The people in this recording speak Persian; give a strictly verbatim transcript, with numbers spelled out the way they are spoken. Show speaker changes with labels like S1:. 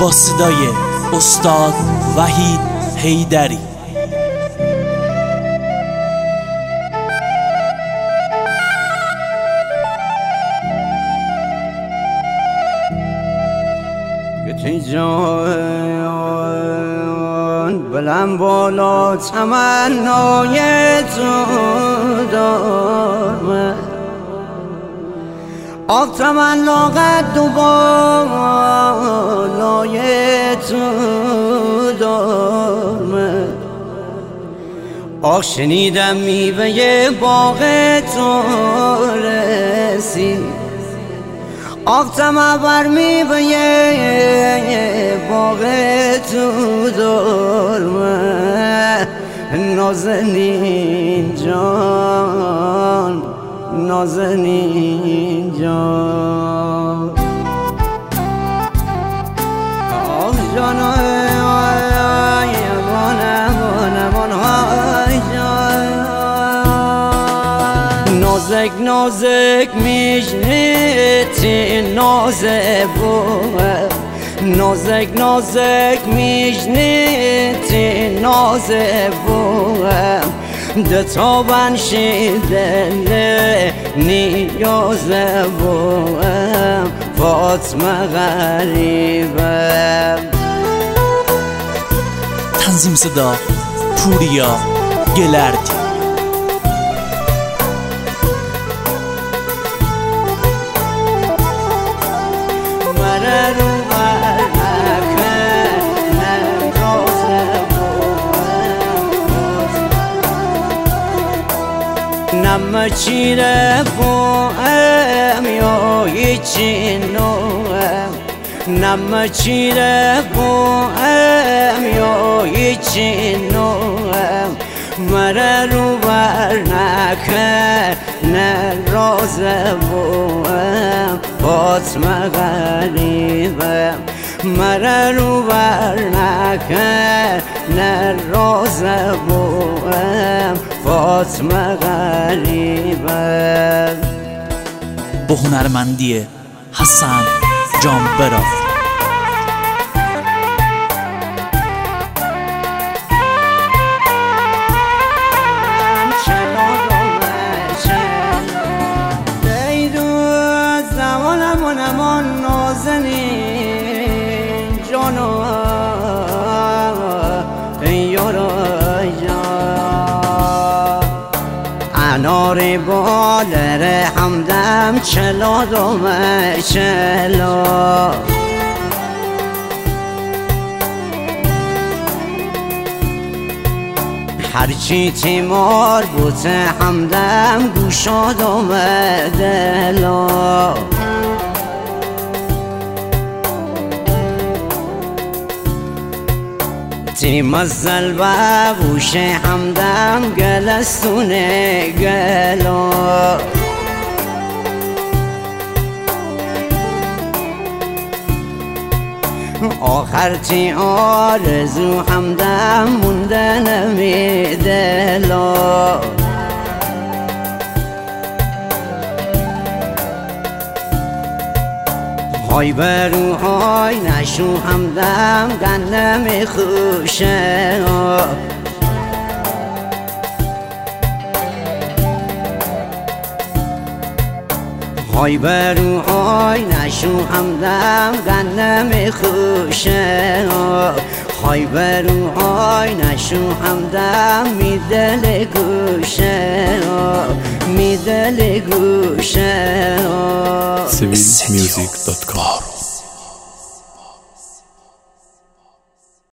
S1: با صدای استاد وحید حیدری.
S2: جان بلند بالا تمنای تو دارم، آق تمنا قد و بالای تو دارم، آق شنیدم میوه باغ تو رسید، آق طمع بر میوه باغ تو دارم. نازنین جان نازنین جان آق جان نازک نازک میشنیتی نازه بوه، نازک نازک میشنیتی نازه بوه، دتا بنشیده نیازه بوه، فاطمه غریبه.
S1: تنظیم صدا پوریا گلردی.
S2: نم چیره بوهم یا هیچی نوهم، نم چیره بوهم یا هیچی نوهم، مره رو بر نکه نه رازه بوهم، فاطمه غریبه، مره رو بر نکه نه رازه بوهم، فاطمه غریبه.
S1: با هنرمندی حسن جانبراف.
S2: انار بالر همدم چلا دومه چلا، هرچی تیمار بوته همدم گوشا دومه دلا، تیم الزل بابوش همدم گلستونه گلا، آخر تی آرزو همدم مونده نمیدلا، های برو های نشو همدم گندم خوشه، های برو های نشو همدم گندم خوشه، های برو های نشو همدم می دل گوشه می دل گوشه.
S3: سویل میوزیک دات کام